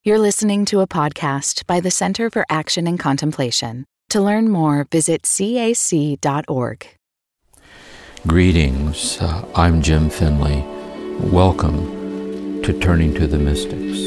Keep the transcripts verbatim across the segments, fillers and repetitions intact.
You're listening to a podcast by the Center for Action and Contemplation. To learn more, visit C A C dot org. Greetings, uh, I'm Jim Finley. Welcome to Turning to the Mystics.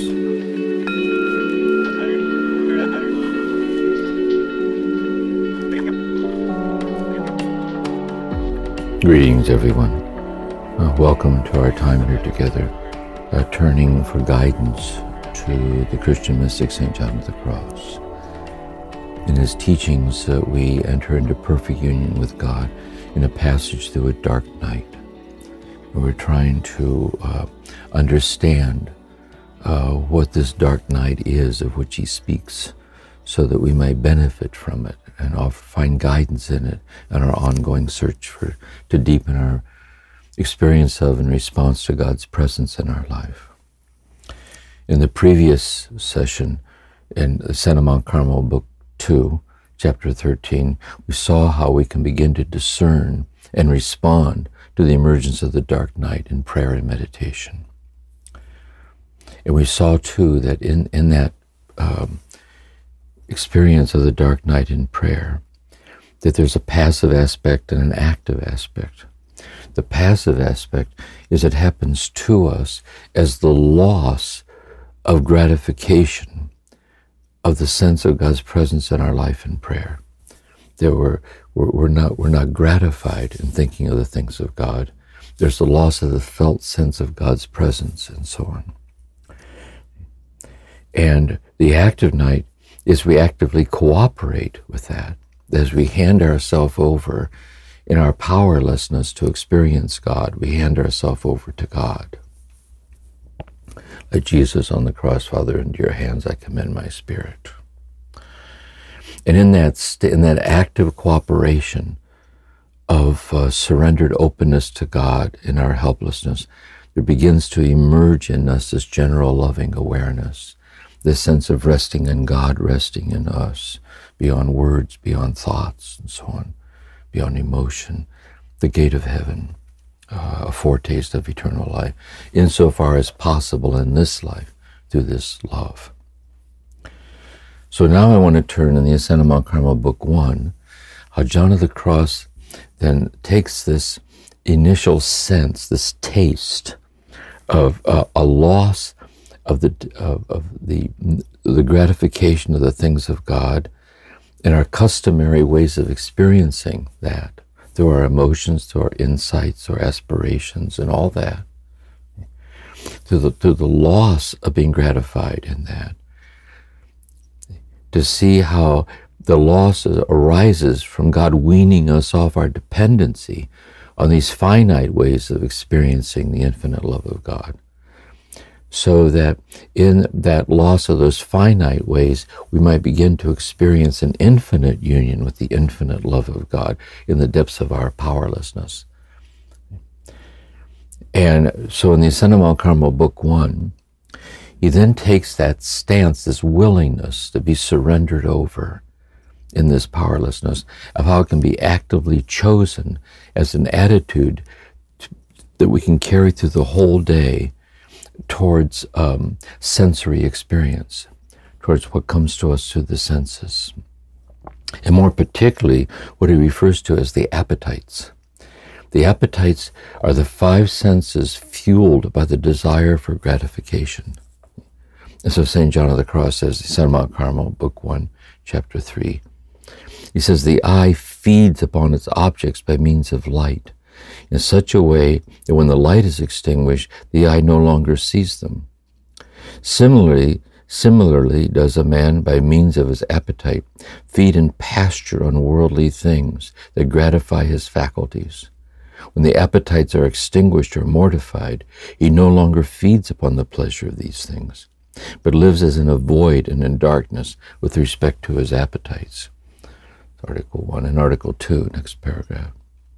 Greetings, everyone. Uh, welcome to our time here together, uh, turning for guidance to the Christian mystic Saint John of the Cross. In his teachings, uh, we enter into perfect union with God in a passage through a dark night. We're trying to uh, understand uh, what this dark night is of which he speaks, so that we may benefit from it and offer, find guidance in it in our ongoing search for to deepen our experience of and response to God's presence in our life. In the previous session, in the Sermon on Mount Carmel, Book two, Chapter thirteen, we saw how we can begin to discern and respond to the emergence of the dark night in prayer and meditation. And we saw, too, that in, in that um, experience of the dark night in prayer, that there's a passive aspect and an active aspect. The passive aspect is it happens to us as the loss of gratification of the sense of God's presence in our life in prayer. That we're, we're, we're, not, we're not gratified in thinking of the things of God. There's the loss of the felt sense of God's presence and so on. And the active night is we actively cooperate with that as we hand ourselves over in our powerlessness to experience God. We hand ourselves over to God. Like Jesus on the cross, Father, into your hands I commend my spirit. And in that st- in that active cooperation of uh, surrendered openness to God in our helplessness, there begins to emerge in us this general loving awareness, this sense of resting in God, resting in us, beyond words, beyond thoughts, and so on, beyond emotion, the gate of heaven. Uh, a foretaste of eternal life, insofar as possible in this life, through this love. So now I want to turn in the Ascent of Mount Carmel, Book one, how John of the Cross then takes this initial sense, this taste of uh, a loss of the of, of the the gratification of the things of God, and our customary ways of experiencing that, through our emotions, through our insights, our aspirations, and all that, through the, through the loss of being gratified in that, to see how the loss arises from God weaning us off our dependency on these finite ways of experiencing the infinite love of God. So that in that loss of those finite ways, we might begin to experience an infinite union with the infinite love of God in the depths of our powerlessness. And so in the Ascent of Mount Carmel, Book one, he then takes that stance, this willingness to be surrendered over in this powerlessness, of how it can be actively chosen as an attitude to, that we can carry through the whole day towards um, sensory experience, towards what comes to us through the senses. And more particularly, what he refers to as the appetites. The appetites are the five senses fueled by the desire for gratification. And so Saint John of the Cross says, the Ascent of Mount Carmel, Book one, Chapter three. He says, the eye feeds upon its objects by means of light, in such a way that when the light is extinguished, the eye no longer sees them. Similarly, similarly does a man, by means of his appetite, feed and pasture on worldly things that gratify his faculties. When the appetites are extinguished or mortified, he no longer feeds upon the pleasure of these things, but lives as in a void and in darkness with respect to his appetites. Article one and Article two, next paragraph.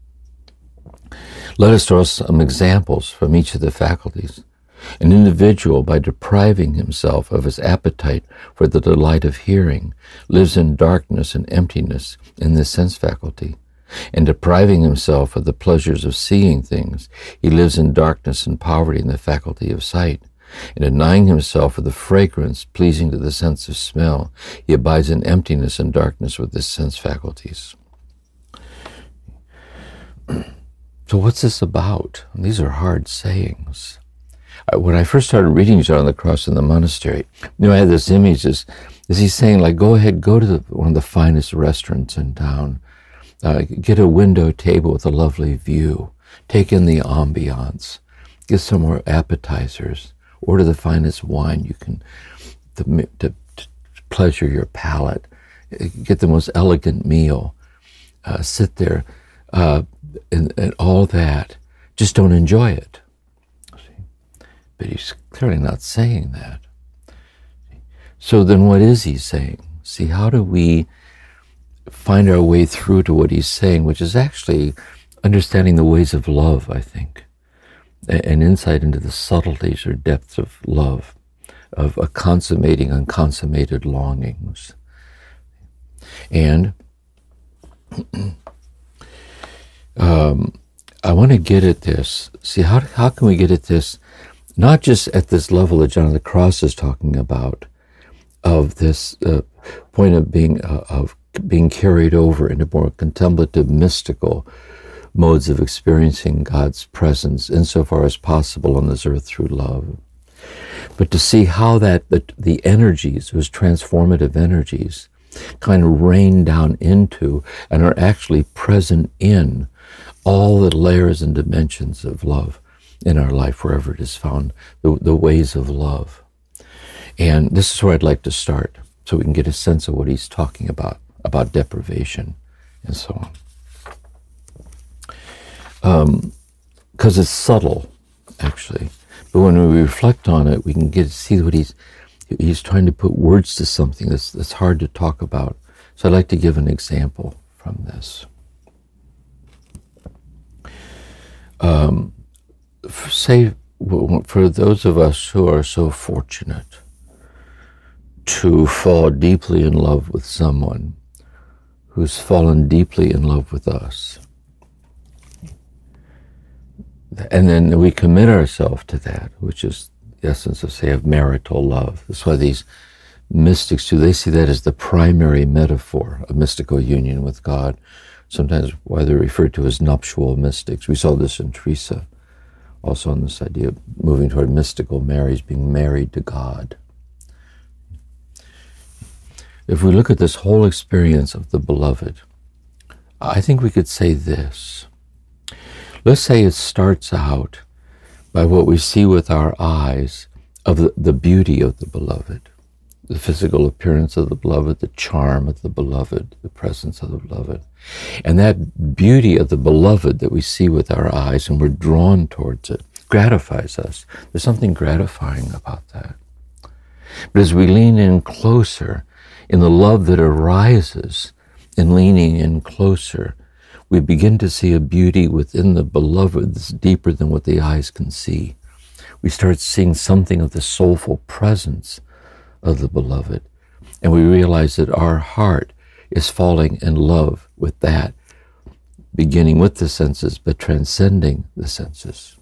Let us draw some examples from each of the faculties. An individual, by depriving himself of his appetite for the delight of hearing, lives in darkness and emptiness in this sense faculty. And depriving himself of the pleasures of seeing things, he lives in darkness and poverty in the faculty of sight, and denying himself for the fragrance pleasing to the sense of smell, he abides in emptiness and darkness with his sense faculties. So what's this about? These are hard sayings. When I first started reading John of the Cross in the monastery, you know, I had this image, is, is he saying, like, go ahead, go to the, one of the finest restaurants in town, uh, get a window table with a lovely view, take in the ambiance, get some more appetizers, order the finest wine you can to, to, to pleasure your palate, get the most elegant meal, uh, sit there, uh, and, and all that. Just don't enjoy it. See? But he's clearly not saying that. So then what is he saying? See, how do we find our way through to what he's saying, which is actually understanding the ways of love, I think, an insight into the subtleties or depths of love, of a consummating unconsummated longings. And um, I want to get at this. See, how, how can we get at this, not just at this level that John of the Cross is talking about, of this uh, point of being uh, of being carried over into more contemplative, mystical modes of experiencing God's presence insofar as possible on this earth through love. But to see how that the, the energies, those transformative energies, kind of rain down into and are actually present in all the layers and dimensions of love in our life, wherever it is found, the, the ways of love. And this is where I'd like to start, so we can get a sense of what he's talking about, about deprivation and so on. Um, because it's subtle, actually. But when we reflect on it, we can get to see what he's he's trying to put words to something that's, that's hard to talk about. So I'd like to give an example from this. Um, for, say, for those of us who are so fortunate to fall deeply in love with someone who's fallen deeply in love with us, and then we commit ourselves to that, which is the essence of, say, of marital love. That's why these mystics do, they see that as the primary metaphor of mystical union with God. Sometimes why they're referred to as nuptial mystics. We saw this in Teresa, also on this idea of moving toward mystical marriage, being married to God. If we look at this whole experience of the beloved, I think we could say this. Let's say it starts out by what we see with our eyes of the, the beauty of the beloved, the physical appearance of the beloved, the charm of the beloved, the presence of the beloved. And that beauty of the beloved that we see with our eyes and we're drawn towards it gratifies us. There's something gratifying about that. But as we lean in closer, in the love that arises in leaning in closer, we begin to see a beauty within the beloved that's deeper than what the eyes can see. We start seeing something of the soulful presence of the beloved, and we realize that our heart is falling in love with that, beginning with the senses, but transcending the senses.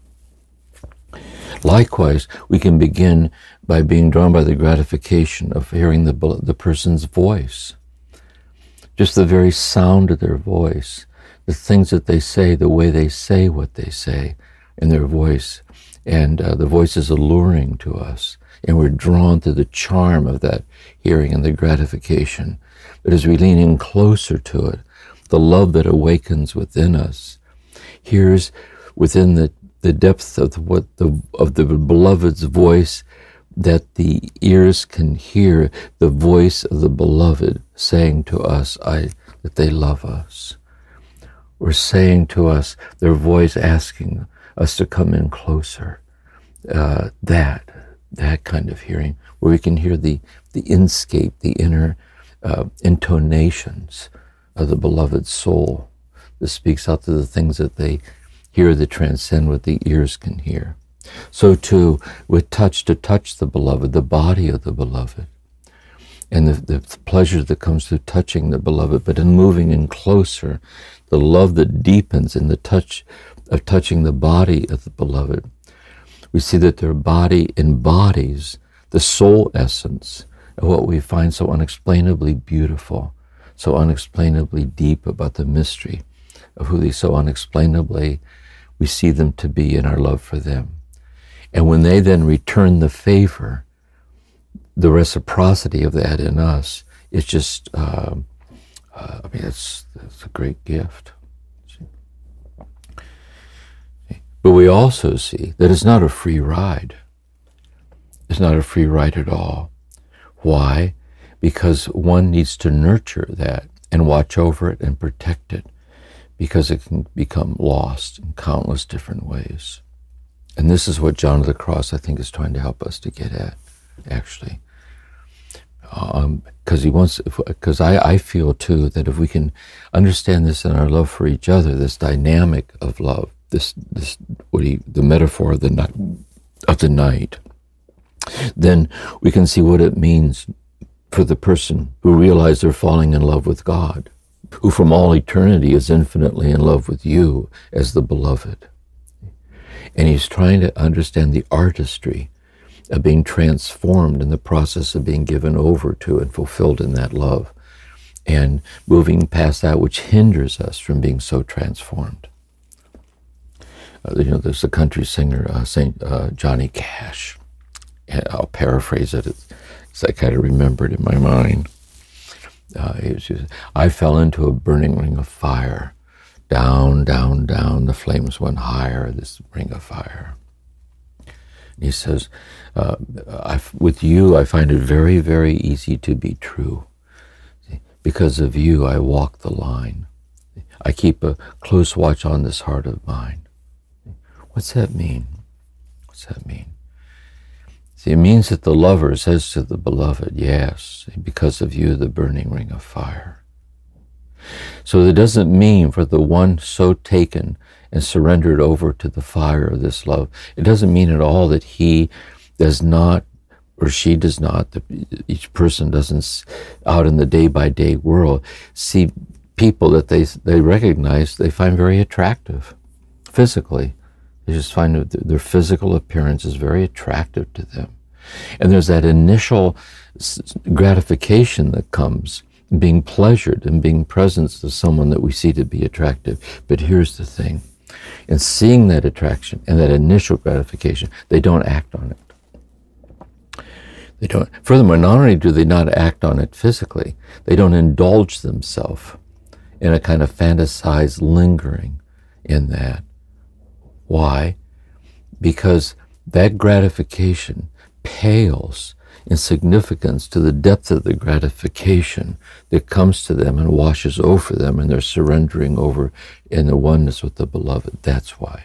Likewise, we can begin by being drawn by the gratification of hearing the, the person's voice. Just the very sound of their voice, the things that they say, the way they say what they say in their voice. And uh, the voice is alluring to us. And we're drawn to the charm of that hearing and the gratification. But as we lean in closer to it, the love that awakens within us, hears within the, the depth of the, what the, of the beloved's voice, that the ears can hear the voice of the beloved saying to us I, that they love us. Or saying to us, their voice asking us to come in closer. Uh, that, that kind of hearing, where we can hear the, the inscape, the inner uh, intonations of the beloved soul that speaks out to the things that they hear that transcend what the ears can hear. So too, with touch, to touch the beloved, the body of the beloved, and the, the pleasure that comes through touching the beloved, but in moving in closer, the love that deepens in the touch of touching the body of the beloved. We see that their body embodies the soul essence of what we find so unexplainably beautiful, so unexplainably deep about the mystery of who they so unexplainably we see them to be in our love for them. And when they then return the favor, the reciprocity of that in us, it's just, uh, uh, I mean, it's, it's a great gift. But we also see that it's not a free ride. It's not a free ride at all. Why? Because one needs to nurture that and watch over it and protect it, because it can become lost in countless different ways. And this is what John of the Cross, I think, is trying to help us to get at, actually. Um, because he wants, because I, I feel too that if we can understand this in our love for each other, this dynamic of love, this this what he the metaphor of the night, of the night, then we can see what it means for the person who realizes they're falling in love with God, who from all eternity is infinitely in love with you as the beloved. And he's trying to understand the artistry of being transformed in the process of being given over to and fulfilled in that love, and moving past that which hinders us from being so transformed. Uh, you know, there's a country singer, uh, Saint uh, Johnny Cash. I'll paraphrase it because I kind of remember it in my mind. Uh, it was just, I fell into a burning ring of fire. Down, down, down, the flames went higher, this ring of fire. And he says, uh, I, with you, I find it very, very easy to be true. Because of you, I walk the line. I keep a close watch on this heart of mine. What's that mean? What's that mean? See, it means that the lover says to the beloved, yes, because of you, the burning ring of fire. So it doesn't mean for the one so taken and surrendered over to the fire of this love, it doesn't mean at all that he does not, or she does not, that each person doesn't, out in the day-by-day world, see people that they they recognize, they find very attractive physically. They just find that their physical appearance is very attractive to them. And there's that initial gratification that comes, being pleasured and being present to someone that we see to be attractive. But here's the thing. In seeing that attraction and that initial gratification, they don't act on it. They don't. Furthermore, not only do they not act on it physically, they don't indulge themselves in a kind of fantasized lingering in that. Why? Because that gratification pales in significance to the depth of the gratification that comes to them and washes over them, and they're surrendering over in the oneness with the beloved. That's why.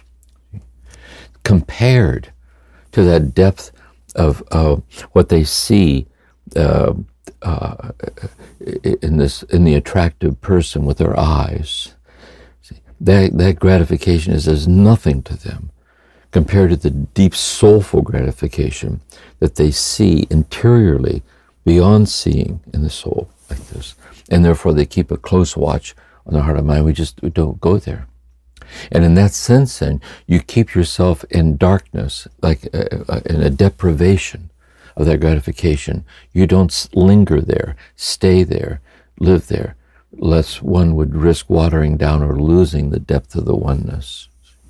Compared to that depth of uh, what they see uh, uh, in this in the attractive person with their eyes, see, that that gratification is as nothing to them compared to the deep soulful gratification that they see interiorly beyond seeing in the soul like this. And therefore they keep a close watch on the heart and mind. We just we don't go there. And in that sense then, you keep yourself in darkness, like uh, in a deprivation of that gratification. You don't linger there, stay there, live there, lest one would risk watering down or losing the depth of the oneness.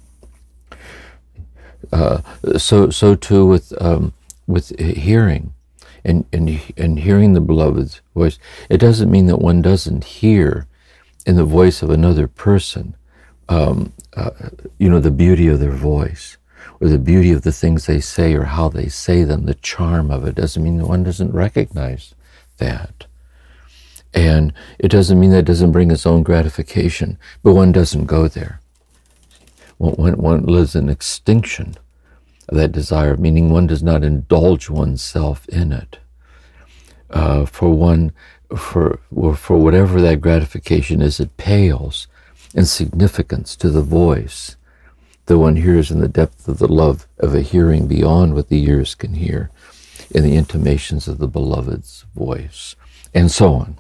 Uh, so, so too with um, with hearing, and, and and hearing the beloved's voice. It doesn't mean that one doesn't hear in the voice of another person, um, uh, you know, the beauty of their voice, or the beauty of the things they say, or how they say them. The charm of it doesn't mean that one doesn't recognize that, and it doesn't mean that it doesn't bring its own gratification, but one doesn't go there. One, one lives in extinction of that desire, meaning one does not indulge oneself in it. Uh, for one, for for whatever that gratification is, it pales in significance to the voice that one hears in the depth of the love of a hearing beyond what the ears can hear, in the intimations of the beloved's voice, and so on,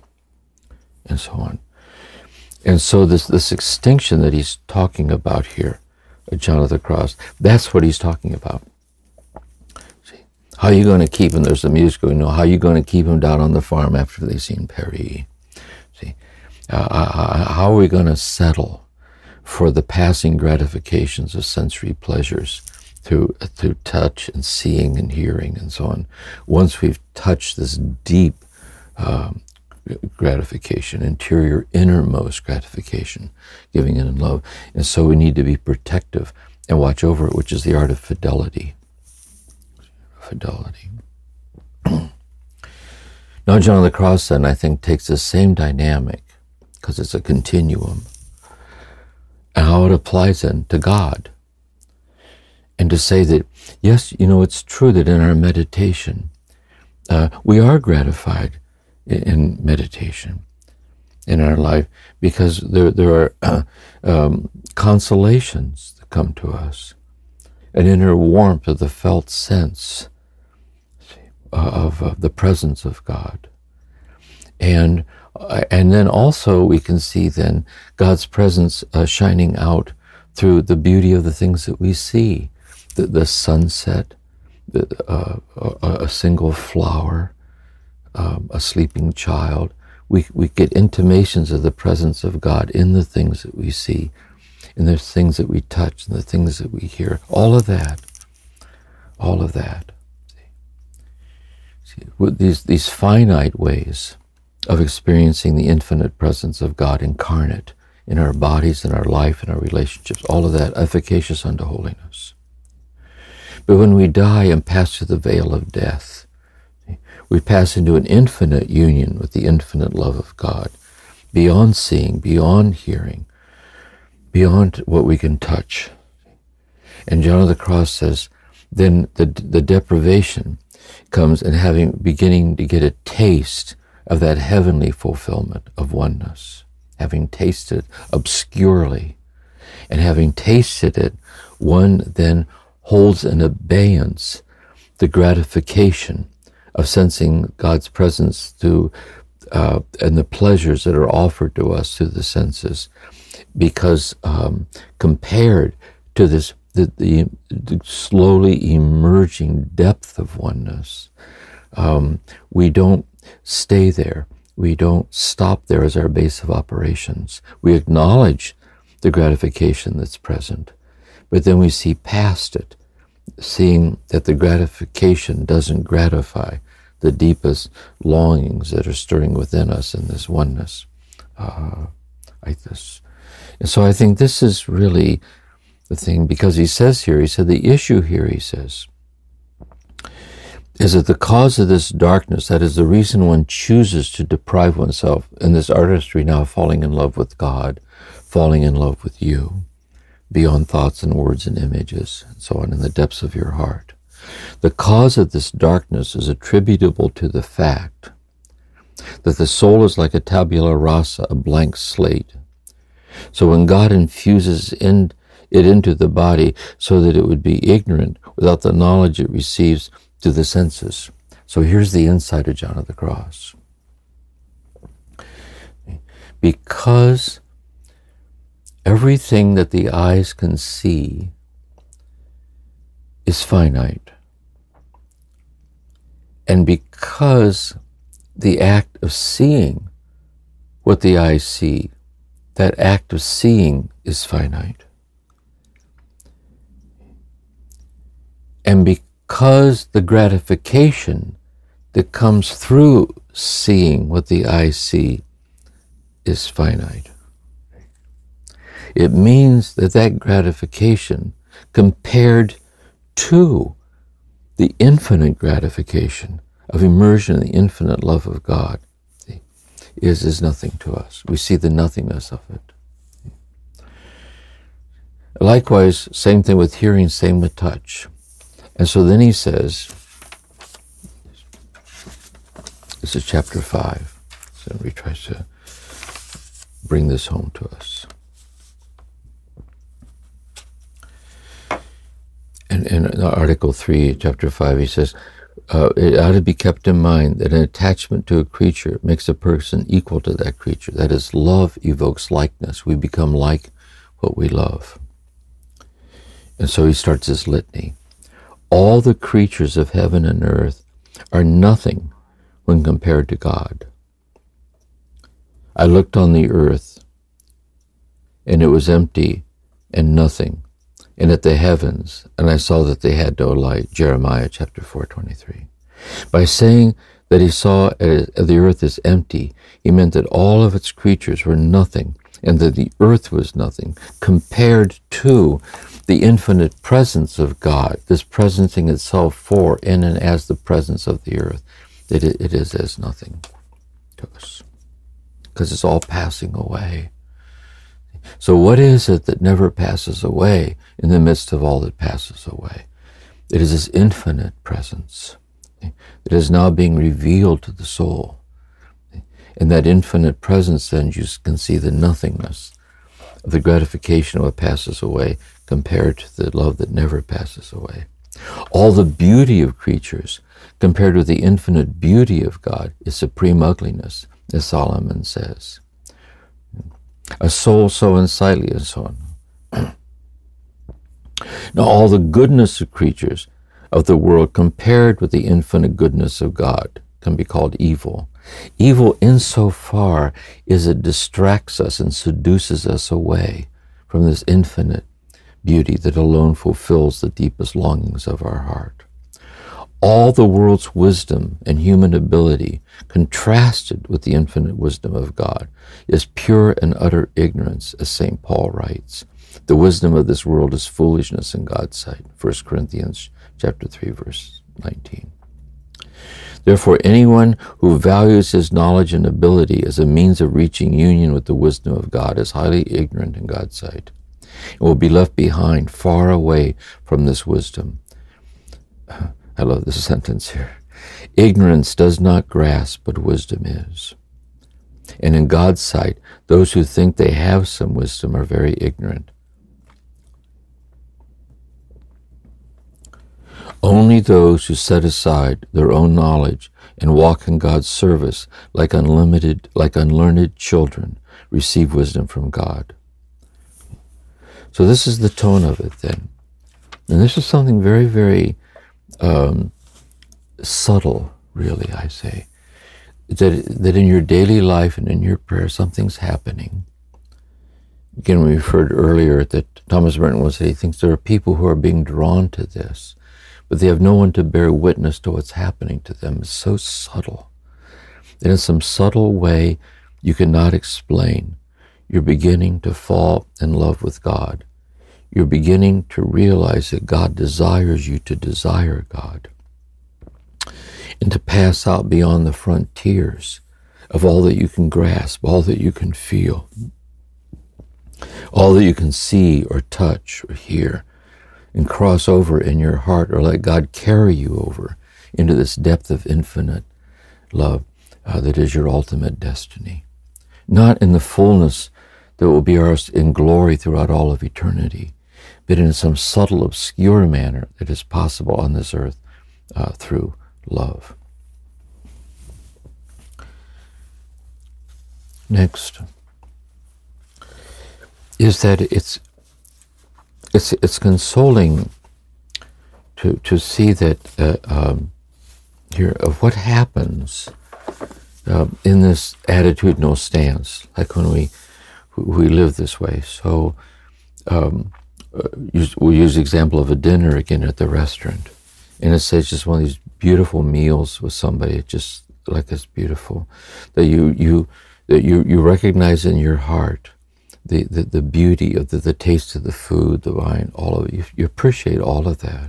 and so on. And so this this extinction that he's talking about here, John of the Cross. That's what he's talking about. See, how are you going to keep him? There's the music going, no, how are you going to keep him down on the farm after they've seen Perry? See, uh, how are we going to settle for the passing gratifications of sensory pleasures through, through touch and seeing and hearing and so on, once we've touched this deep um, gratification, interior, innermost gratification, giving it in love. And so we need to be protective and watch over it, which is the art of fidelity. Fidelity. Now, John of the Cross, then, I think, takes the same dynamic, because it's a continuum, and how it applies then to God. And to say that, yes, you know, it's true that in our meditation, uh, we are gratified in meditation in our life, because there there are uh, um, consolations that come to us, an inner warmth of the felt sense of, of the presence of God, and uh, and then also we can see then God's presence uh, shining out through the beauty of the things that we see, the, the sunset, the, uh, a, a single flower. Um, a sleeping child. We we get intimations of the presence of God in the things that we see, in the things that we touch, and the things that we hear. All of that, all of that. See, with these these finite ways of experiencing the infinite presence of God incarnate in our bodies, in our life, in our relationships. All of that efficacious unto holiness. But when we die and pass through the veil of death, we pass into an infinite union with the infinite love of God, beyond seeing, beyond hearing, beyond what we can touch. And John of the Cross says, then the the deprivation comes in having, beginning to get a taste of that heavenly fulfillment of oneness, having tasted obscurely, and having tasted it, one then holds in abeyance the gratification of sensing God's presence through, uh, and the pleasures that are offered to us through the senses, because um, compared to this, the, the, the slowly emerging depth of oneness, um, we don't stay there. We don't stop there as our base of operations. We acknowledge the gratification that's present, but then we see past it, seeing that the gratification doesn't gratify the deepest longings that are stirring within us in this oneness, uh, like this. And so I think this is really the thing, because he says here, he said the issue here, he says, is that the cause of this darkness, that is the reason one chooses to deprive oneself in this artistry now of falling in love with God, falling in love with you, beyond thoughts and words and images, and so on, in the depths of your heart. The cause of this darkness is attributable to the fact that the soul is like a tabula rasa, a blank slate. So when God infuses in, it into the body so that it would be ignorant without the knowledge it receives through the senses. So here's the insight of John of the Cross. Because everything that the eyes can see is finite, and because the act of seeing what the eyes see, that act of seeing is finite, and because the gratification that comes through seeing what the eyes see is finite, it means that that gratification, compared to the infinite gratification of immersion in the infinite love of God, is is nothing to us. We see the nothingness of it. Likewise, same thing with hearing, same with touch. And so then he says, this is chapter five, so he tries to bring this home to us. And in Article three, Chapter five, he says, uh, it ought to be kept in mind that an attachment to a creature makes a person equal to that creature. That is, love evokes likeness. We become like what we love. And so he starts his litany. All the creatures of heaven and earth are nothing when compared to God. I looked on the earth, and it was empty and nothing, and at the heavens, and I saw that they had no light. Jeremiah chapter four twenty-three. By saying that he saw the earth as empty, he meant that all of its creatures were nothing, and that the earth was nothing, compared to the infinite presence of God, this presencing itself for, in, and as the presence of the earth. It, it is as nothing to us, because it's all passing away. So what is it that never passes away in the midst of all that passes away? It is this infinite presence that is now being revealed to the soul. In that infinite presence, then, you can see the nothingness of the gratification of what passes away compared to the love that never passes away. All the beauty of creatures compared with the infinite beauty of God is supreme ugliness, as Solomon says. A soul so unsightly, and so on. Now, all the goodness of creatures of the world compared with the infinite goodness of God can be called evil. Evil insofar as it distracts us and seduces us away from this infinite beauty that alone fulfills the deepest longings of our heart. All the world's wisdom and human ability, contrasted with the infinite wisdom of God, is pure and utter ignorance, as Saint Paul writes. The wisdom of this world is foolishness in God's sight. First Corinthians chapter three, verse nineteen. Therefore, anyone who values his knowledge and ability as a means of reaching union with the wisdom of God is highly ignorant in God's sight, and will be left behind, far away from this wisdom. I love this sentence here. Ignorance does not grasp what wisdom is. And in God's sight, those who think they have some wisdom are very ignorant. Only those who set aside their own knowledge and walk in God's service like unlimited, like unlearned children receive wisdom from God. So this is the tone of it then. And this is something very, very um, subtle, really, I say. That, that in your daily life and in your prayer, something's happening. Again, we referred earlier that Thomas Merton would say he thinks there are people who are being drawn to this, but they have no one to bear witness to what's happening to them. It's so subtle. And in some subtle way you cannot explain, you're beginning to fall in love with God. You're beginning to realize that God desires you to desire God and to pass out beyond the frontiers of all that you can grasp, all that you can feel, all that you can see or touch or hear, and cross over in your heart, or let God carry you over into this depth of infinite love uh, that is your ultimate destiny. Not in the fullness that will be ours in glory throughout all of eternity, but in some subtle, obscure manner that is possible on this earth uh, through love. Next is that it's it's it's consoling to to see that uh, um, here of what happens uh, in this attitudinal stance, like when we we live this way. So um, uh, use, we'll use the example of a dinner again at the restaurant, and it says just one of these beautiful meals with somebody, just like it's beautiful, that you you that you you recognize in your heart the the, the beauty of the, the taste of the food, the wine, all of it. You, you appreciate all of that,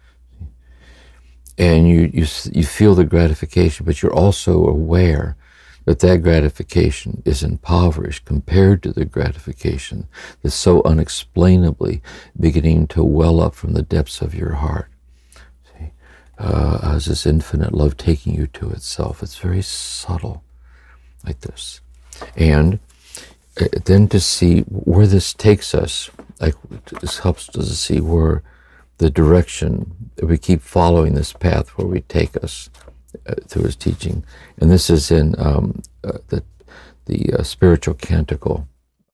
and you you you feel the gratification, but you're also aware that that gratification is impoverished compared to the gratification that's so unexplainably beginning to well up from the depths of your heart. See, uh, as this infinite love taking you to itself. It's very subtle, like this. And then to see where this takes us, like this helps us to see where the direction that we keep following, this path where we take us uh, through his teaching. And this is in um, uh, the, the uh, spiritual canticle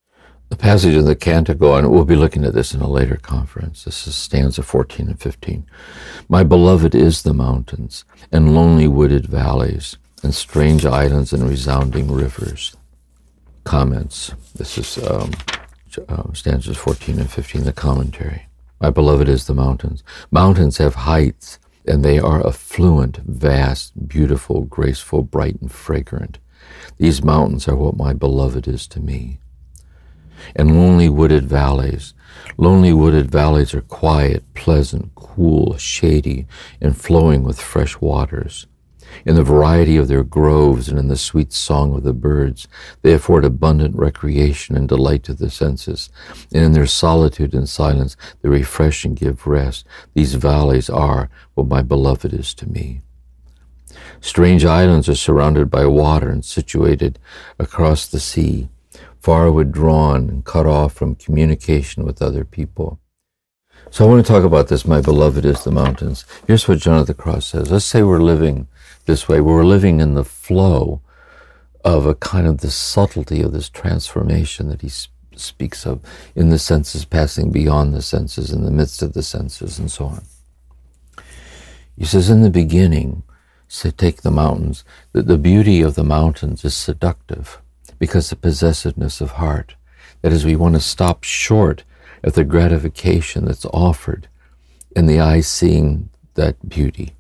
The passage in the Canticle, and we'll be looking at this in a later conference. This is stanza fourteen and fifteen. My beloved is the mountains, and lonely wooded valleys, and strange islands and resounding rivers. Comments. This is um, uh, stanzas fourteen and fifteen, the commentary. My beloved is the mountains. Mountains have heights, and they are affluent, vast, beautiful, graceful, bright, and fragrant. These mountains are what my beloved is to me. And lonely wooded valleys. Lonely wooded valleys are quiet, pleasant, cool, shady, and flowing with fresh waters. In the variety of their groves and in the sweet song of the birds, they afford abundant recreation and delight to the senses. And in their solitude and silence, they refresh and give rest. These valleys are what my beloved is to me. Strange islands are surrounded by water and situated across the sea, far withdrawn and cut off from communication with other people. So I want to talk about this, my beloved is the mountains. Here's what John of the Cross says. Let's say we're living this way. We're living in the flow of a kind of the subtlety of this transformation that he sp- speaks of in the senses, passing beyond the senses, in the midst of the senses, and so on. He says, in the beginning, say, take the mountains, that the beauty of the mountains is seductive because the possessiveness of heart. That is, we want to stop short at the gratification that's offered in the eye seeing that beauty.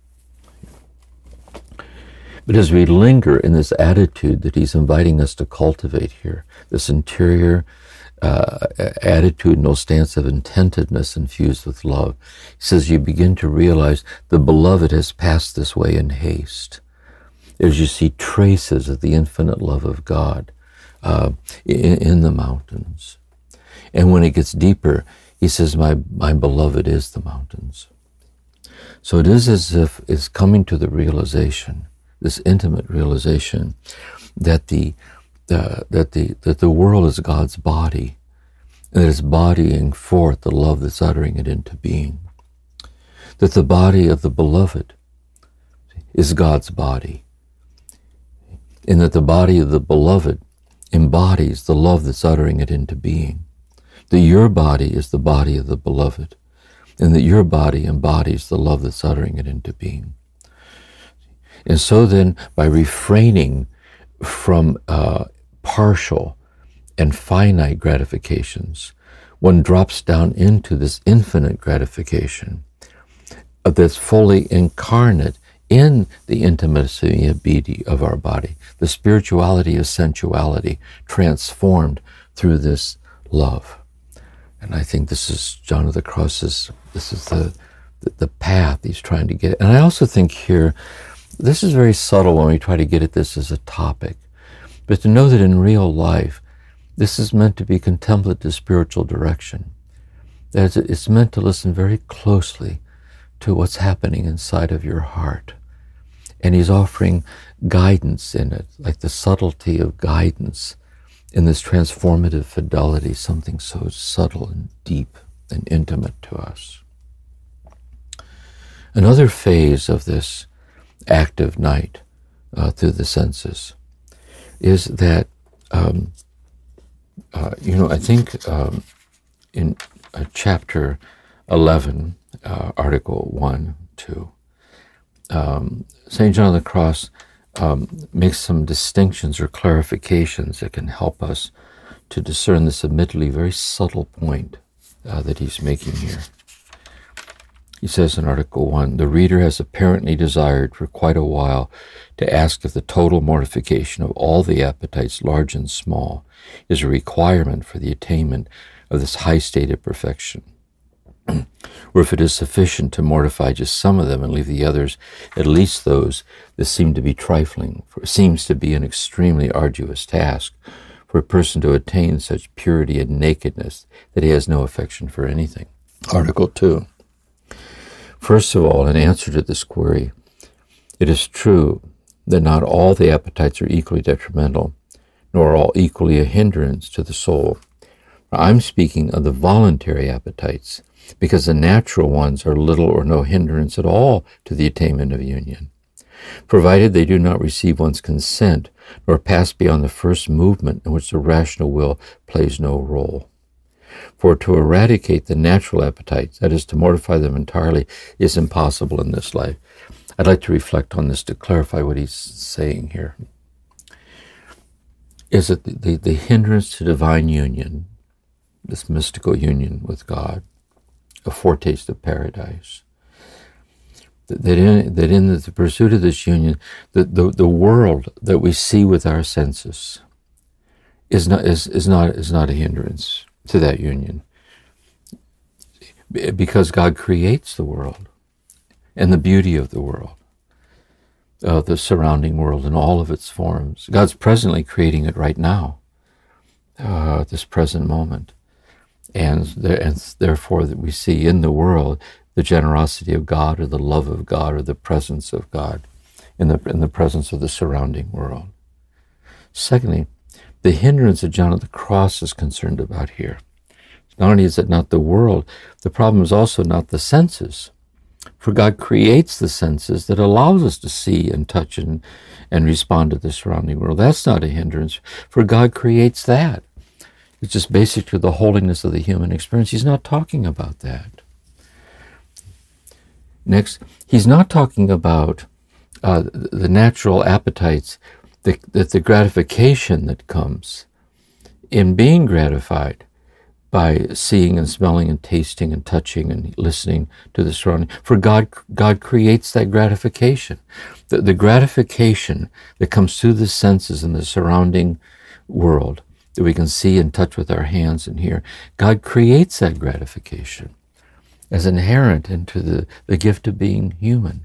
But as we linger in this attitude that he's inviting us to cultivate here, this interior uh, attitudinal stance of intentiveness infused with love, he says you begin to realize the beloved has passed this way in haste. As you see traces of the infinite love of God uh, in, in the mountains. And when it gets deeper, he says, my, my beloved is the mountains. So it is as if it's coming to the realization, this intimate realization, that the, uh, that the, that the world is God's body, and that it's bodying forth the love that's uttering it into being. That the body of the beloved is God's body, and that the body of the beloved embodies the love that's uttering it into being. That your body is the body of the beloved, and that your body embodies the love that's uttering it into being. And so then, by refraining from uh, partial and finite gratifications, one drops down into this infinite gratification that's fully incarnate in the intimacy and beauty of our body, the spirituality of sensuality transformed through this love. And I think this is John of the Cross's, this is the, the, the path he's trying to get. And I also think here, this is very subtle when we try to get at this as a topic, but to know that in real life, this is meant to be contemplative spiritual direction. That it's meant to listen very closely to what's happening inside of your heart. And he's offering guidance in it, like the subtlety of guidance in this transformative fidelity, something so subtle and deep and intimate to us. Another phase of this active night uh, through the senses is that, um, uh, you know, I think um, in uh, chapter eleven, uh, article one, two, um, Saint John of the Cross um, makes some distinctions or clarifications that can help us to discern this admittedly very subtle point uh, that he's making here. He says in Article one, the reader has apparently desired for quite a while to ask if the total mortification of all the appetites, large and small, is a requirement for the attainment of this high state of perfection, or if it is sufficient to mortify just some of them and leave the others, at least those that seem to be trifling, for it seems to be an extremely arduous task for a person to attain such purity and nakedness that he has no affection for anything. Article two. First of all, in answer to this query, it is true that not all the appetites are equally detrimental, nor all equally a hindrance to the soul. I'm speaking of the voluntary appetites, because the natural ones are little or no hindrance at all to the attainment of union. provided they do not receive one's consent nor pass beyond the first movement in which the rational will plays no role. For to eradicate the natural appetites, that is, to mortify them entirely, is impossible in this life. I'd like to reflect on this to clarify what he's saying here. Is that the, the, the hindrance to divine union, this mystical union with God, a foretaste of paradise, that, that, in, that in the pursuit of this union, the, the, the world that we see with our senses is not, is, is, not, is not a hindrance to that union, because God creates the world and the beauty of the world, uh, the surrounding world in all of its forms. God's presently creating it right now, uh, this present moment, and, there, and therefore that we see in the world the generosity of God, or the love of God, or the presence of God in the in the presence of the surrounding world. Secondly, the hindrance that John of the Cross is concerned about here. Not only is it not the world, the problem is also not the senses. For God creates the senses that allows us to see and touch and, and respond to the surrounding world. That's not a hindrance, for God creates that. It's just basic to the holiness of the human experience. He's not talking about that. Next, he's not talking about uh, the natural appetites, the, the, the gratification that comes in being gratified by seeing and smelling and tasting and touching and listening to the surrounding. For God, God creates that gratification. The, the gratification that comes through the senses and the surrounding world that we can see and touch with our hands and hear. God creates that gratification as inherent into the, the gift of being human.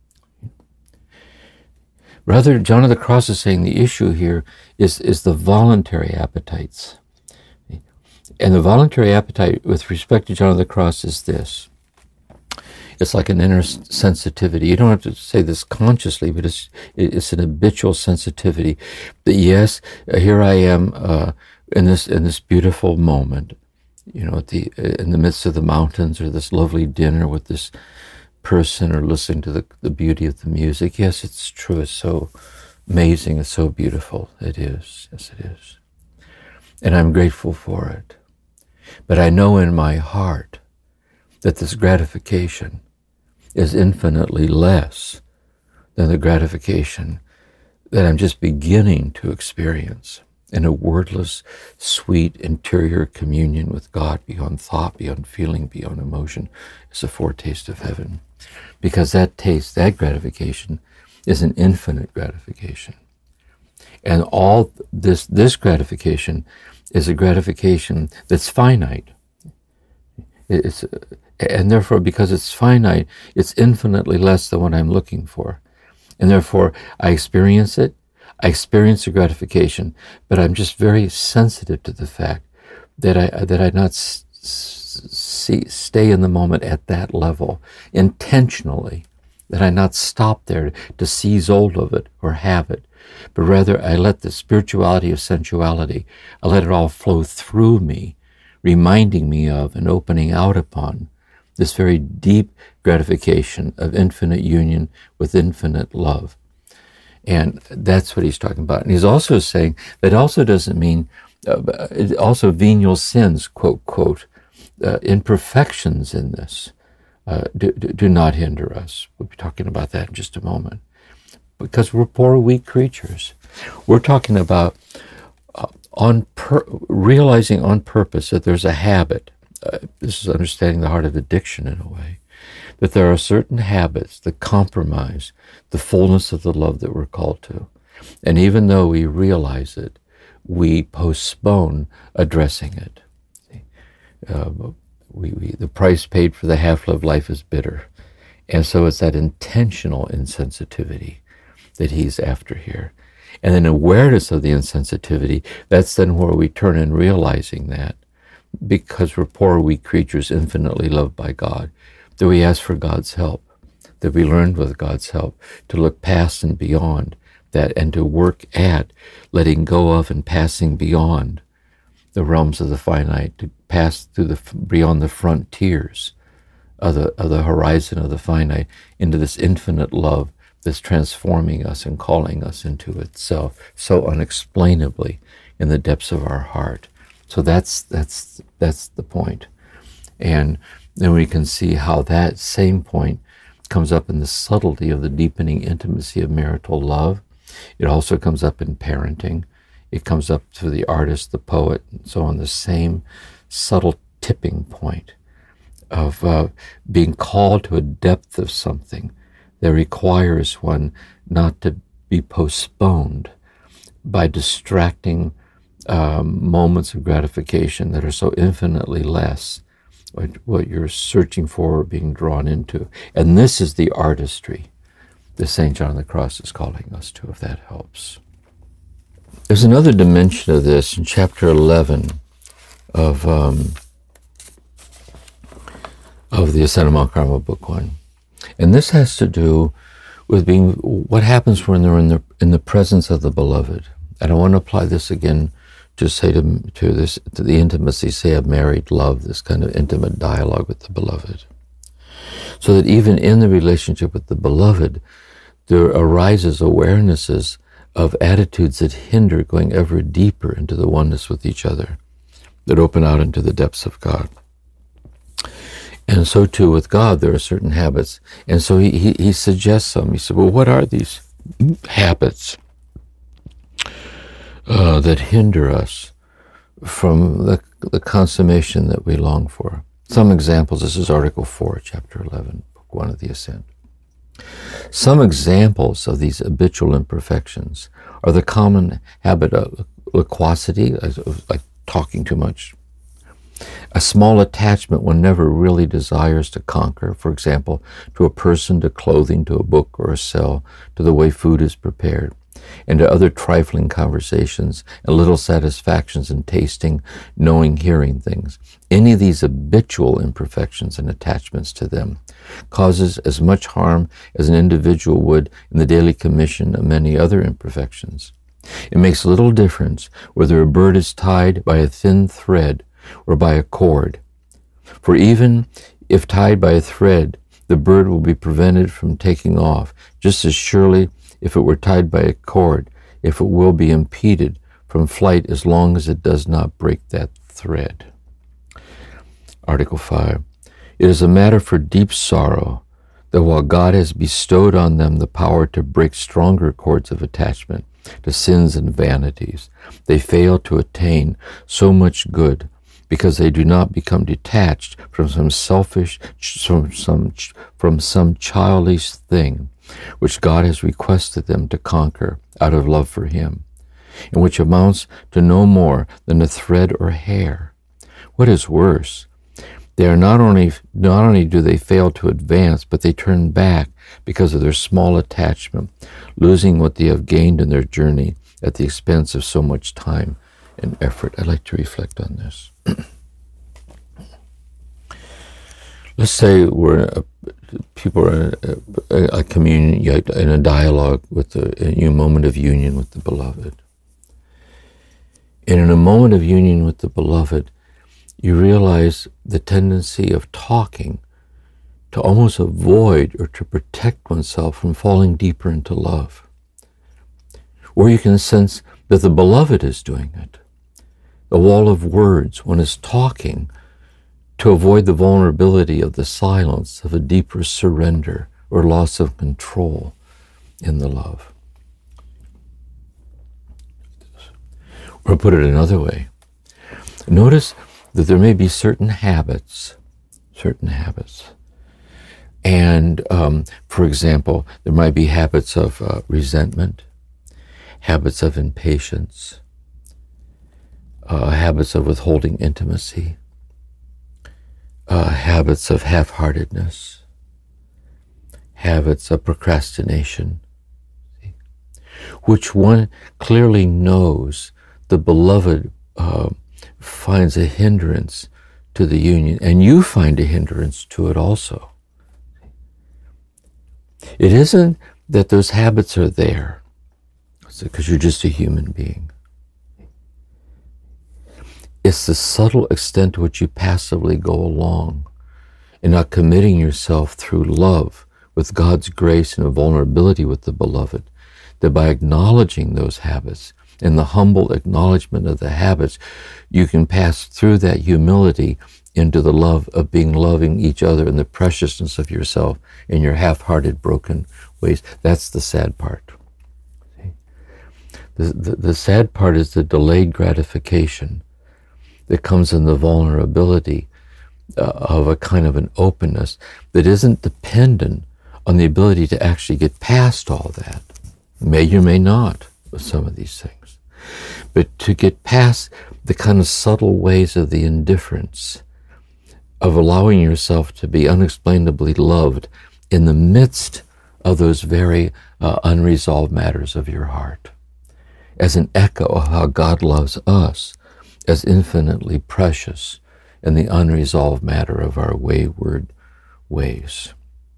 Rather, John of the Cross is saying the issue here is, is the voluntary appetites. And the voluntary appetite with respect to John of the Cross is this. It's like an inner sensitivity. You don't have to say this consciously, but it's it's an habitual sensitivity that, yes, here I am uh, in this in this beautiful moment, you know, at the in the midst of the mountains, or this lovely dinner with this person, or listening to the, the beauty of the music. Yes, it's true. It's so amazing. It's so beautiful. It is. Yes, it is. And I'm grateful for it. But I know in my heart that this gratification is infinitely less than the gratification that I'm just beginning to experience in a wordless, sweet, interior communion with God beyond thought, beyond feeling, beyond emotion. It's a foretaste of heaven. Because that taste, that gratification, is an infinite gratification. And all this, this gratification is a gratification that's finite. It's, and therefore, because it's finite, it's infinitely less than what I'm looking for. And therefore, I experience it, I experience the gratification, but I'm just very sensitive to the fact that I that I not see, stay in the moment at that level intentionally, that I not stop there to seize hold of it or have it, but rather I let the spirituality of sensuality, I let it all flow through me, reminding me of and opening out upon this very deep gratification of infinite union with infinite love. And that's what he's talking about. And he's also saying that also doesn't mean, uh, also venial sins, quote, quote, uh, imperfections in this uh, do, do not hinder us. We'll be talking about that in just a moment. Because we're poor, weak creatures. We're talking about uh, on pur- realizing on purpose that there's a habit. Uh, this is understanding the heart of addiction in a way. That there are certain habits that compromise the fullness of the love that we're called to. And even though we realize it, we postpone addressing it. Uh, we, we, the price paid for the half-lived life is bitter. And so it's that intentional insensitivity that he's after here. And then awareness of the insensitivity, that's then where we turn in realizing that, because we're poor, weak creatures infinitely loved by God, that we ask for God's help, that we learned with God's help to look past and beyond that and to work at letting go of and passing beyond the realms of the finite, to pass through the beyond the frontiers of the, of the horizon of the finite into this infinite love that's transforming us and calling us into itself so unexplainably in the depths of our heart. So that's that's that's the point. And then we can see how that same point comes up in the subtlety of the deepening intimacy of marital love. It also comes up in parenting. It comes up to the artist, the poet, and so on, the same subtle tipping point of uh, being called to a depth of something that requires one not to be postponed by distracting um, moments of gratification that are so infinitely less what, what you're searching for or being drawn into. And this is the artistry that Saint John of the Cross is calling us to, if that helps. There's another dimension of this in chapter eleven of um, of the Ascent of Mount Carmel, book one. And this has to do with being what happens when they're in the in the presence of the beloved. And I want to apply this again to say to, to this to the intimacy, say, of married love, this kind of intimate dialogue with the beloved. So that even in the relationship with the beloved, there arises awarenesses of attitudes that hinder going ever deeper into the oneness with each other, that open out into the depths of God. And so too with God, there are certain habits. And so he, he, he suggests some. He said, well, what are these habits uh, that hinder us from the, the consummation that we long for? Some examples, this is Article four, Chapter eleven, Book one of the Ascent. Some examples of these habitual imperfections are the common habit of loquacity, like talking too much, a small attachment one never really desires to conquer, for example, to a person, to clothing, to a book or a cell, to the way food is prepared, and to other trifling conversations and little satisfactions in tasting, knowing, hearing things. Any of these habitual imperfections and attachments to them causes as much harm as an individual would in the daily commission of many other imperfections. It makes little difference whether a bird is tied by a thin thread or by a cord. For even if tied by a thread, the bird will be prevented from taking off, just as surely if it were tied by a cord, if it will be impeded from flight as long as it does not break that thread. Article five. It is a matter for deep sorrow that while God has bestowed on them the power to break stronger cords of attachment to sins and vanities, they fail to attain so much good because they do not become detached from some selfish, from some, from some childish thing which God has requested them to conquer out of love for Him, and which amounts to no more than a thread or hair. What is worse, they are not only, not only do they fail to advance, but they turn back because of their small attachment, losing what they have gained in their journey at the expense of so much time and effort. I'd like to reflect on this. Let's say we're a, people are in a, a communion, in a dialogue with the, in a moment of union with the beloved. And in a moment of union with the beloved, you realize the tendency of talking to almost avoid or to protect oneself from falling deeper into love. Or you can sense that the beloved is doing it. The wall of words, one is talking to avoid the vulnerability of the silence of a deeper surrender or loss of control in the love. Or put it another way, notice that there may be certain habits, certain habits. And um, for example, there might be habits of uh, resentment, habits of impatience, uh, habits of withholding intimacy, uh, habits of half-heartedness, habits of procrastination, which one clearly knows the beloved uh, finds a hindrance to the union, and you find a hindrance to it also. It isn't that those habits are there, because you're just a human being. It's the subtle extent to which you passively go along and not committing yourself through love with God's grace and a vulnerability with the beloved, that by acknowledging those habits, in the humble acknowledgement of the habits, you can pass through that humility into the love of being loving each other and the preciousness of yourself in your half-hearted, broken ways. That's the sad part. See? The, the, the sad part is the delayed gratification that comes in the vulnerability uh, of a kind of an openness that isn't dependent on the ability to actually get past all that. May or may not with some of these things. But to get past the kind of subtle ways of the indifference, of allowing yourself to be unexplainably loved in the midst of those very uh, unresolved matters of your heart, as an echo of how God loves us, as infinitely precious in the unresolved matter of our wayward ways.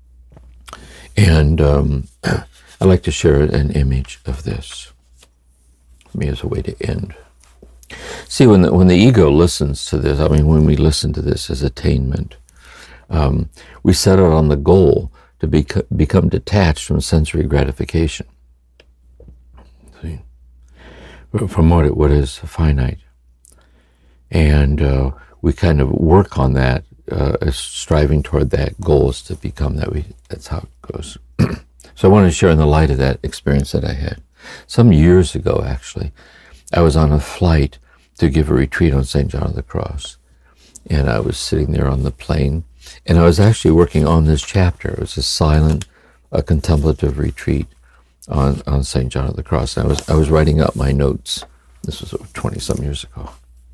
And um, I'd like to share an image of this, for me as a way to end. See, when the, when the ego listens to this, I mean, when we listen to this as attainment, um, we set out on the goal to bec- become detached from sensory gratification. See? From what, it, what is finite. And uh, we kind of work on that, uh, as striving toward that goal is to become that. We That's how it goes. So I want to share in the light of that experience that I had. Some years ago, actually, I was on a flight to give a retreat on Saint John of the Cross. And I was sitting there on the plane, and I was actually working on this chapter. It was a silent, a contemplative retreat on, on Saint John of the Cross. And I was I was writing up my notes. This was twenty-some years ago.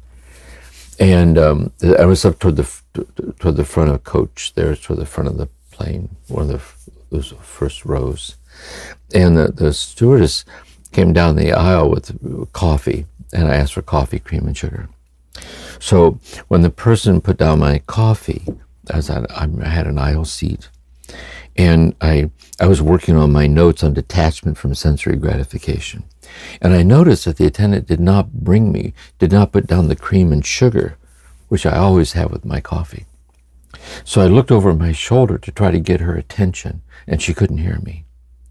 And um, I was up toward the toward the front of coach there, toward the front of the plane, one of the those first rows. And the, the stewardess came down the aisle with coffee, and I asked for coffee, cream, and sugar. So when the person put down my coffee, as I, I had an aisle seat, and I I was working on my notes on detachment from sensory gratification. And I noticed that the attendant did not bring me, did not put down the cream and sugar, which I always have with my coffee. So I looked over my shoulder to try to get her attention, and she couldn't hear me.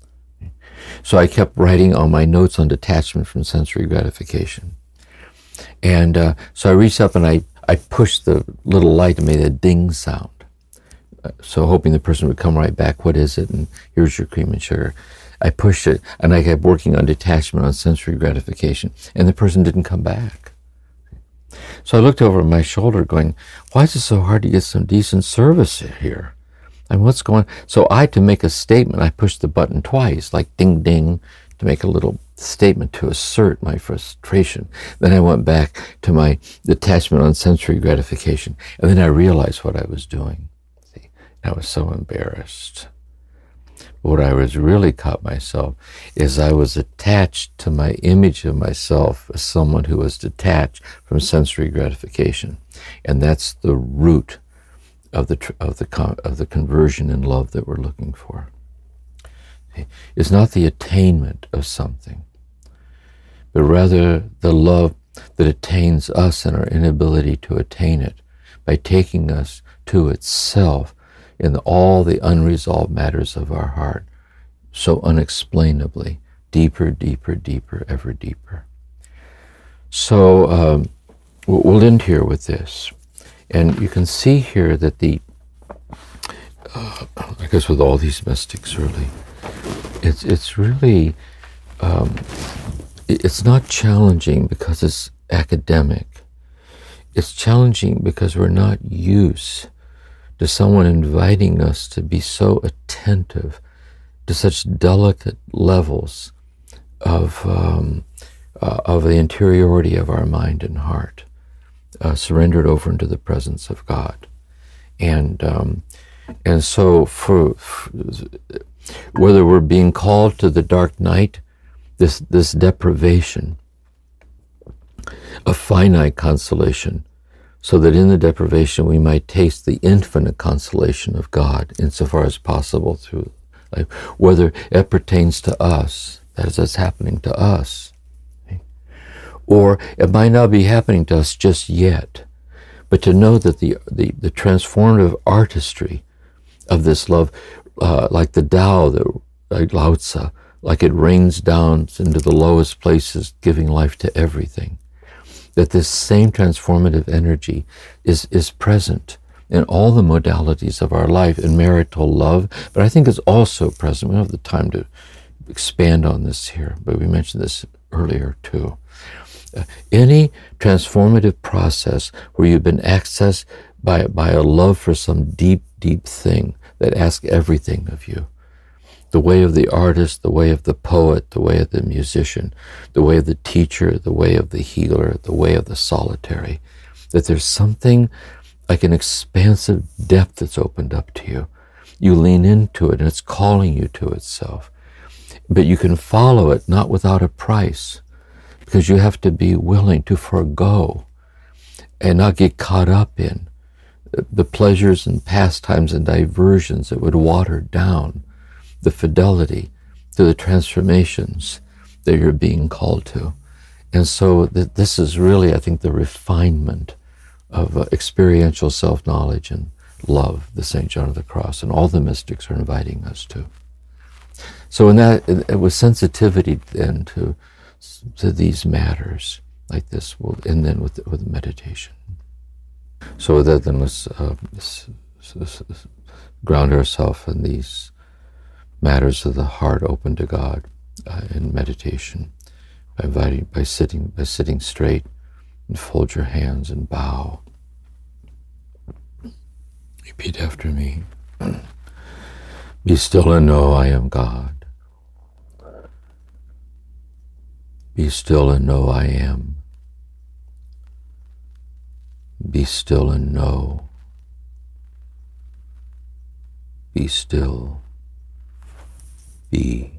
So I kept writing on my notes on detachment from sensory gratification. And uh, so I reached up and I, I pushed the little light and made a ding sound. Uh, so hoping the person would come right back, what is it? And here's your cream and sugar. I pushed it, and I kept working on detachment on sensory gratification, and the person didn't come back. So I looked over my shoulder going, why is it so hard to get some decent service here? And what's going on? So I, to make a statement, I pushed the button twice, like ding, ding, to make a little statement to assert my frustration. Then I went back to my detachment on sensory gratification, and then I realized what I was doing. See, I was so embarrassed. What I was really caught myself is I was attached to my image of myself as someone who was detached from sensory gratification. And that's the root of the of the of the conversion and love that we're looking for. It's not the attainment of something, but rather the love that attains us and our inability to attain it by taking us to itself in all the unresolved matters of our heart, so unexplainably, deeper, deeper, deeper, ever deeper. So um, we'll end here with this. And you can see here that the, uh, I guess with all these mystics really, it's it's really, um, it's not challenging because it's academic. It's challenging because we're not used to someone inviting us to be so attentive to such delicate levels of um, uh, of the interiority of our mind and heart, uh, surrendered over into the presence of God, and um, and so for, for whether we're being called to the dark night, this this deprivation of finite consolation, so that in the deprivation we might taste the infinite consolation of God insofar as possible through life, whether it pertains to us, that is, that's happening to us, okay? Or it might not be happening to us just yet, but to know that the, the, the transformative artistry of this love uh, like the Tao, the, like Lao Tzu, like it rains down into the lowest places, giving life to everything. That this same transformative energy is, is present in all the modalities of our life, in marital love, but I think it's also present. We don't have the time to expand on this here, but we mentioned this earlier too. Uh, any transformative process where you've been accessed by, by a love for some deep, deep thing that asks everything of you. The way of the artist, the way of the poet, the way of the musician, the way of the teacher, the way of the healer, the way of the solitary. That there's something like an expansive depth that's opened up to you. You lean into it and it's calling you to itself. But you can follow it not without a price, because you have to be willing to forego and not get caught up in the pleasures and pastimes and diversions that would water down the fidelity to the transformations that you're being called to. And so th- this is really, I think, the refinement of uh, experiential self-knowledge and love, the Saint John of the Cross, and all the mystics are inviting us to. So in that, it, with sensitivity then to, to these matters like this, we'll, and then with, with meditation. So with that, then let's uh, s- s- s- ground ourselves in these matters of the heart open to God uh, in meditation, by inviting, by sitting, by sitting straight, and fold your hands and bow. Repeat after me. Be still and know I am God. Be still and know I am. Be still and know. Be still. Be.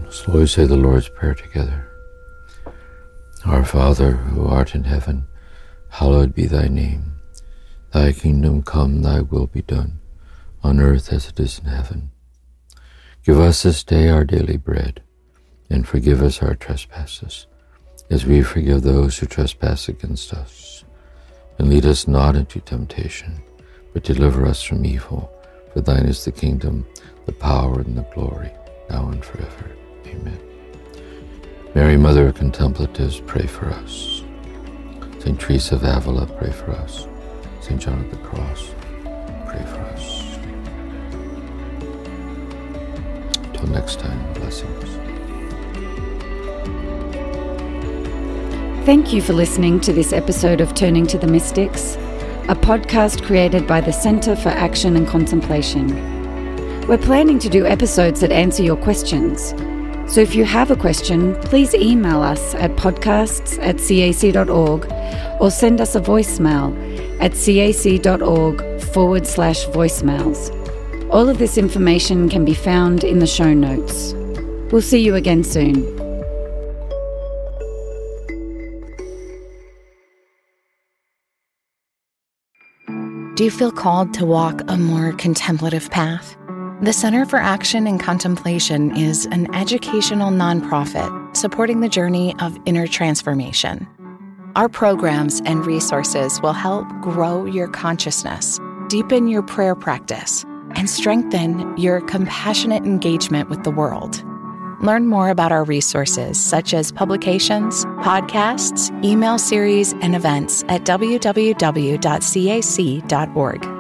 Slowly say the Lord's Prayer together. Our Father, who art in heaven, hallowed be thy name. Thy kingdom come, thy will be done, on earth as it is in heaven. Give us this day our daily bread, and forgive us our trespasses, as we forgive those who trespass against us. And lead us not into temptation, but deliver us from evil. For thine is the kingdom, the power, and the glory, now and forever. Amen. Mary, Mother of Contemplatives, pray for us. Saint Teresa of Avila, pray for us. Saint John of the Cross, pray for us. Till next time, blessings. Thank you for listening to this episode of Turning to the Mystics, a podcast created by the Center for Action and Contemplation. We're planning to do episodes that answer your questions. So if you have a question, please email us at podcasts at cac.org or send us a voicemail at cac.org forward slash voicemails. All of this information can be found in the show notes. We'll see you again soon. Do you feel called to walk a more contemplative path? The Center for Action and Contemplation is an educational nonprofit supporting the journey of inner transformation. Our programs and resources will help grow your consciousness, deepen your prayer practice, and strengthen your compassionate engagement with the world. Learn more about our resources, such as publications, podcasts, email series, and events at w w w dot c a c dot org.